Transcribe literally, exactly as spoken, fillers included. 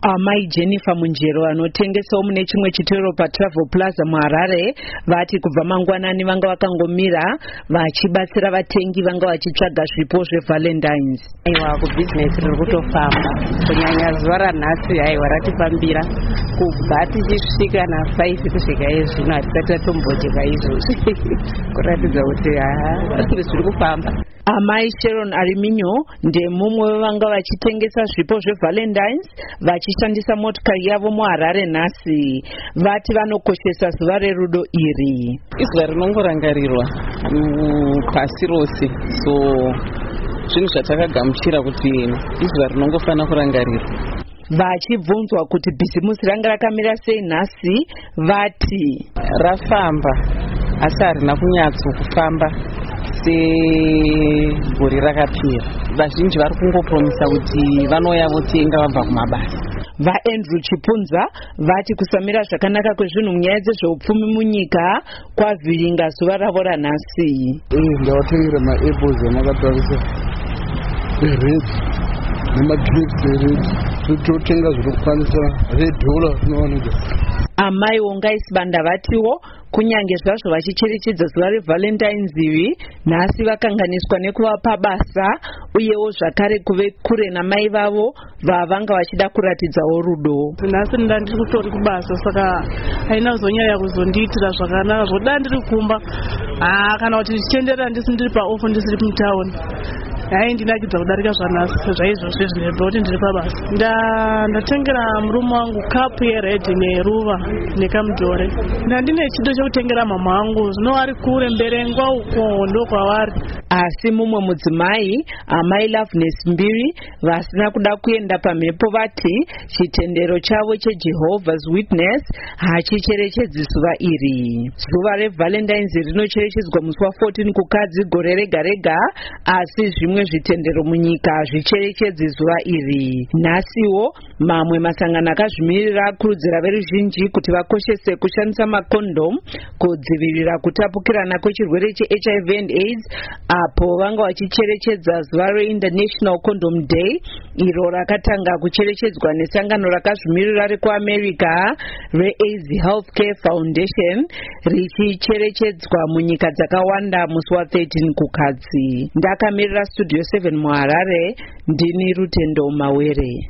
Amai Jennifer Munjero anotengesawo mune chimwe chitoro paTravel Plaza muHarare vati kubva mangwanani vanga vakangomira vachibatsira vatengi vanga vachitsvaga zvipo zveValentines. Aiwa kubusiness riri kutofamba kunyanya zuva ranhasi aiwa ratipambira kubva tichisvika na five kusvika izvino hatisati tatombodya izvozvi kuratidza kuti haa zviri kufamba. Amai Sharon Ariminyo ndemumwe vanga vachitengesa zvipo zveValentines vachishandisa motikari yavo muHarare nhasi. Vati vanokoshesa zuva rerudo iri. Izuva rinongorangarirwa pasi rose, so zvinhu zvatakagamuchira kuti izuva rinongofana kurangarirwa. Vachibvunzwa kuti bhizimusi ranga rakamira sei nhasi, vati rafamba asi harina kunyatso kufamba segore rakapera. Vazhinji vari kungopromisa kuti vanouya votenga vabva kumabasa. VaAndrew Chipunza vati kusamira zvakanaka kwezvinhu munyaya dzezveupfumi munyika kwavhiringa zuva ravo ranhasi. Ndavatengera maapples amakatarisa ered nemagrapes ered totenga zvinokwanisa redhora zvinowanika. Amai Ongaisibanda vatiwo kunyange zvazvo vachicherechedza zuva reValentines ivi nhasi vakanganiswa nekuvapa basa uyewo zvakare kuve kure namai vavo vavanga vachida kuratidzawo rudo. Nhasi nda ndiri kutori kubasa saka haina kuzonyanya kuzondiitira zvakanaka zvoda ndiri kumba haa kana kuti ndichienderera ndisi ndiri paofu ndisiri mutauni haindinakidza kudarika zvanhasi zvaizvozvi zvinebva kuti ndiri pabasa. Ndatengera murume wangu kapu yeredhi neruva nekamudhore. Ndandine chido chekutengera mama wangu zvino ari kure mberengwa uko ndo kwavari. Asi mumwe mudzimai Amai Loveness Mbiri vasina kuda kuenda pamhepo vati chitendero chavo cheJehovah's Witness hachicherechedzi zuva iri. Zuva reValentines rinocherechedzwa musi wa14 kukadzi gore rega rega, asi zvimwe zvitendero munyika hazvicherechedzi zuva iri. Nhasiwo mamwe masangano akazvimirira akurudzira veruzhinji kuti vakoshese kushandisa makondom kudzivirira kutapukirana kwechirwere cheH I V and AIDS, apo vanga vachicherechedza zuva reInternational Condom Day iro rakatanga kucherechedzwa nesangano rakazvimirira rekuAmerica reAIDS Healthcare Foundation richicherechedzwa munyika dzakawanda musi wa13 kukadzi. Ndakamirira Studio seven muHarare, ndini Rutendo Mawere.